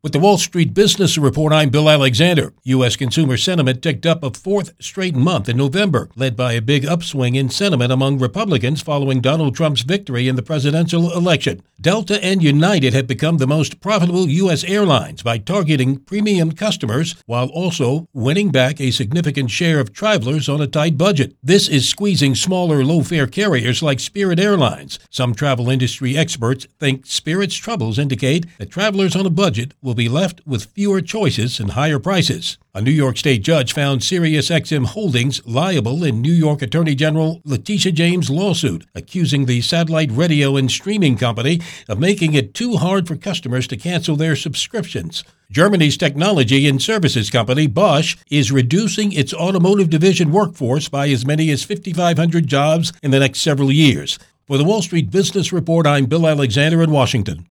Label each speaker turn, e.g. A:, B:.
A: With the Wall Street Business Report, I'm Bill Alexander. U.S. consumer sentiment ticked up a fourth straight month in November, led by a big upswing in sentiment among Republicans following Donald Trump's victory in the presidential election. Delta and United have become the most profitable U.S. airlines by targeting premium customers while also winning back a significant share of travelers on a tight budget. This is squeezing smaller, low-fare carriers like Spirit Airlines. Some travel industry experts think Spirit's troubles indicate that travelers on a budget will be left with fewer choices and higher prices. A New York State judge found SiriusXM Holdings liable in New York Attorney General Letitia James' lawsuit, accusing the satellite radio and streaming company of making it too hard for customers to cancel their subscriptions. Germany's technology and services company Bosch is reducing its automotive division workforce by as many as 5,500 jobs in the next several years. For the Wall Street Business Report, I'm Bill Alexander in Washington.